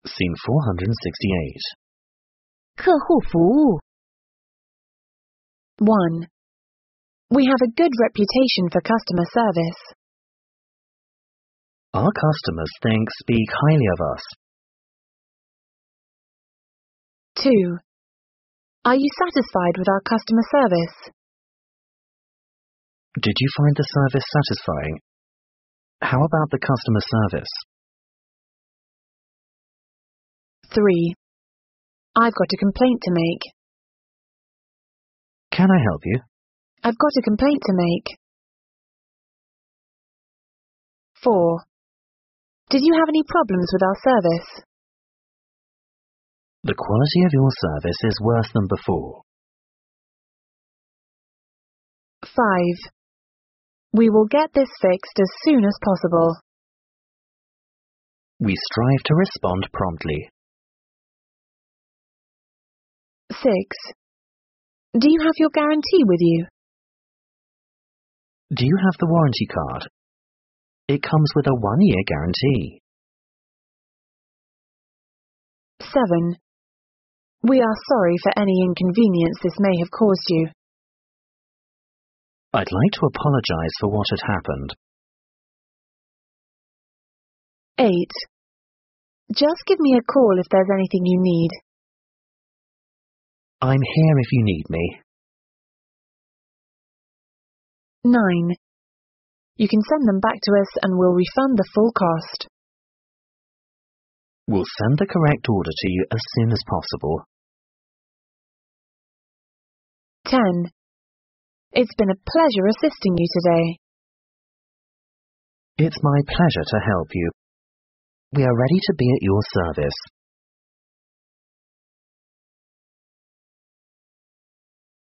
Scene 468. 客户服务 1. We have a good reputation for customer service. Our customers speak highly of us. 2. Are you satisfied with our customer service? Did you find the service satisfying? How about the customer service? 3. I've got a complaint to make. Can I help you? I've got a complaint to make. 4. Did you have any problems with our service? The quality of your service is worse than before. 5. We will get this fixed as soon as possible. We strive to respond promptly. 6. Do you have your guarantee with you? Do you have the warranty card? It comes with a 1-year guarantee. 7. We are sorry for any inconvenience this may have caused you. I'd like to apologize for what had happened. 8. Just give me a call if there's anything you need. I'm here if you need me. 9. You can send them back to us and we'll refund the full cost. We'll send the correct order to you as soon as possible. 10. It's been a pleasure assisting you today. It's my pleasure to help you. We are ready to be at your service.